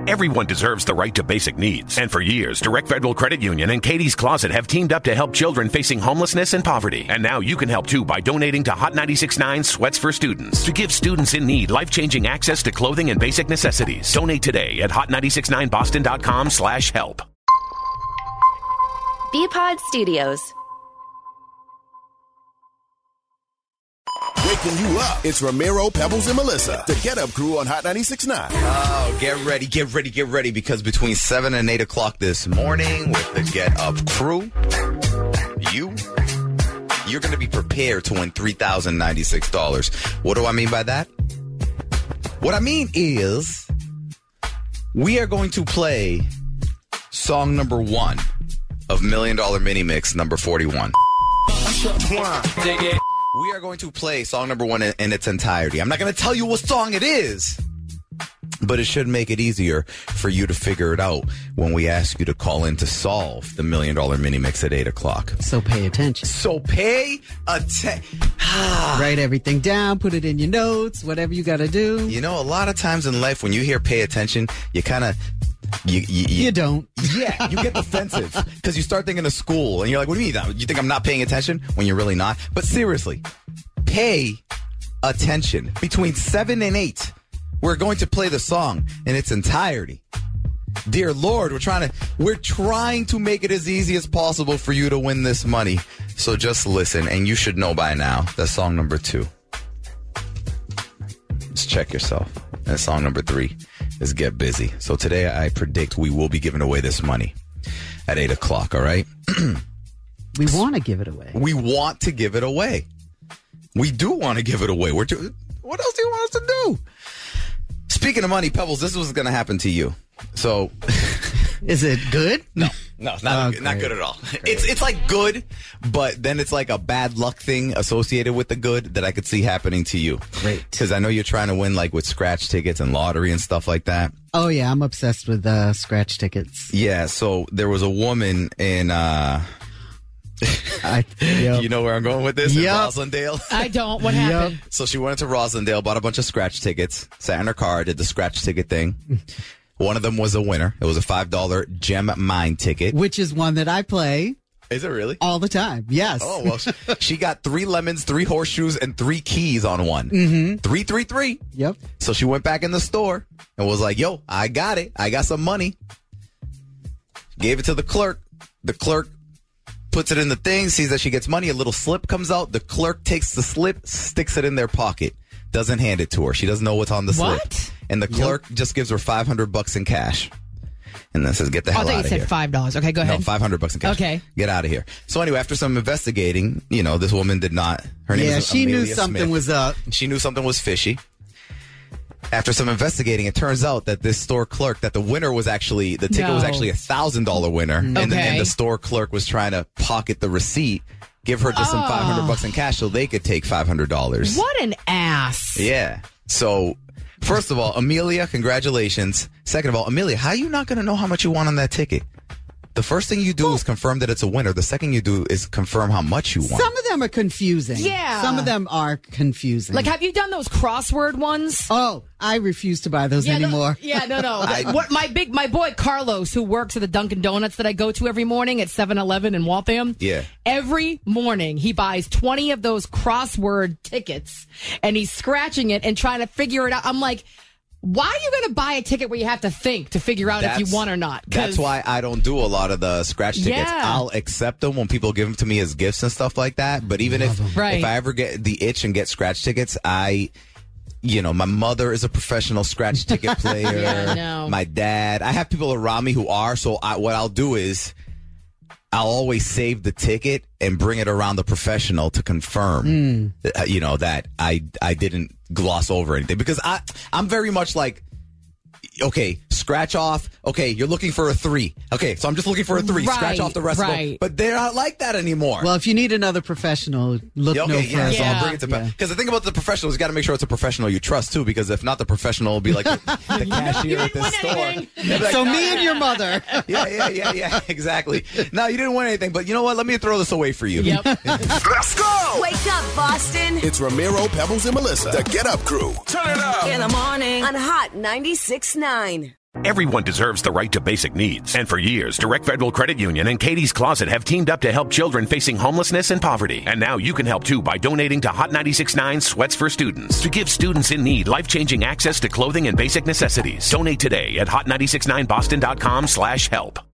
Everyone deserves the right to basic needs. And for years, Direct Federal Credit Union and Katie's Closet have teamed up to help children facing homelessness and poverty. And now you can help too by donating to Hot 96.9 Sweats for Students to give students in need life-changing access to clothing and basic necessities. Donate today at hot969boston.com/help. Bpod Studios. Waking you up. It's Ramiro, Pebbles, and Melissa, the Get Up Crew on Hot 96.9. Oh, get ready, because between 7 and 8 o'clock this morning with the Get Up Crew, you're going to be prepared to win $3,096. What do I mean by that? What I mean is we are going to play song number 1 of $1 Million Mini Mix number 41. We are going to play song number 1 in its entirety. I'm not going to tell you what song it is, but it should make it easier for you to figure it out when we ask you to call in to solve the $1 Million Mini Mix at 8 o'clock. So pay attention. Write everything down, put it in your notes, whatever you got to do. You know, a lot of times in life when you hear pay attention, you kind of... You don't. Yeah, you get defensive because you start thinking of school and you're like, what do you mean? You think I'm not paying attention when you're really not? But seriously, pay attention. Between 7 and 8, we're going to play the song in its entirety. Dear Lord, we're trying to make it as easy as possible for you to win this money. So just listen, and you should know by now that's song number 2. Just check yourself. And song number 3 is Get Busy. So today I predict we will be giving away this money at 8 o'clock, all right? We want to give it away. We want to give it away. We do want to give it away. What else do you want us to do? Speaking of money, Pebbles, this was going to happen to you. So... Is it good? No, not good at all. It's like good, but then it's like a bad luck thing associated with the good that I could see happening to you. Great. Because I know you're trying to win like with scratch tickets and lottery and stuff like that. Oh, yeah. I'm obsessed with scratch tickets. Yeah. So there was a woman in... You know where I'm going with this? Yep. In Roslindale? I don't. What happened? So she went into Roslindale, bought a bunch of scratch tickets, sat in her car, did the scratch ticket thing. One of them was a winner. It was a $5 Gem Mine ticket. Which is one that I play. Is it really? All the time, yes. Oh, well, she got 3 lemons, 3 horseshoes, and 3 keys on one. Mm-hmm. 333. Yep. So she went back in the store and was like, yo, I got it. I got some money. Gave it to the clerk. The clerk puts it in the thing, sees that she gets money. A little slip comes out. The clerk takes the slip, sticks it in their pocket. Doesn't hand it to her. She doesn't know what's on the slip. What? And the clerk just gives her $500 in cash. And then says, get the hell out of here. I thought you said $5. Okay, go ahead. No, $500 in cash. Okay. Get out of here. So anyway, after some investigating, this woman did not, her name is she Amelia knew something Smith. was up. She knew something was fishy. After some investigating, it turns out that this store clerk, that the winner was actually, the ticket was actually $1,000 winner. And then the store clerk was trying to pocket the receipt, give her just some $500 in cash so they could take $500. What an ass. Yeah. So, first of all, Amelia, congratulations. Second of all, Amelia, how are you not going to know how much you want on that ticket? The first thing you do is confirm that it's a winner. The second you do is confirm how much you want. Some of them are confusing. Yeah. Some of them are confusing. Like, have you done those crossword ones? Oh, I refuse to buy those anymore. No. What my boy Carlos, who works at the Dunkin' Donuts that I go to every morning at 7-Eleven in Waltham. Yeah. Every morning he buys 20 of those crossword tickets and he's scratching it and trying to figure it out. I'm like, why are you going to buy a ticket where you have to think to figure out if you won or not? That's why I don't do a lot of the scratch tickets. Yeah. I'll accept them when people give them to me as gifts and stuff like that. But even if I ever get the itch and get scratch tickets, my mother is a professional scratch ticket player. Yeah, I know. My dad. I have people around me who are. So what I'll do is I'll always save the ticket and bring it around the professional to confirm, that I didn't gloss over anything. Because I'm very much like, okay, scratch off. Okay, you're looking for a 3. Okay, so I'm just looking for a 3. Right, scratch off the rest of them. But they're not like that anymore. Well, if you need another professional, look no further. So I'll bring it to because the thing about the professional is you got to make sure it's a professional you trust too. Because if not, the professional will be like the cashier at the store. Like, so me and your mother. Yeah, exactly. No, you didn't win anything, but you know what? Let me throw this away for you. Yep. Let's go! Wake up, Boston. It's Ramiro, Pebbles, and Melissa, the Get Up Crew. Turn it up! In the morning on Hot 96.9. Everyone deserves the right to basic needs. And for years, Direct Federal Credit Union and Katie's Closet have teamed up to help children facing homelessness and poverty. And now you can help too by donating to Hot 96.9 Sweats for Students to give students in need life-changing access to clothing and basic necessities. Donate today at hot969boston.com/help.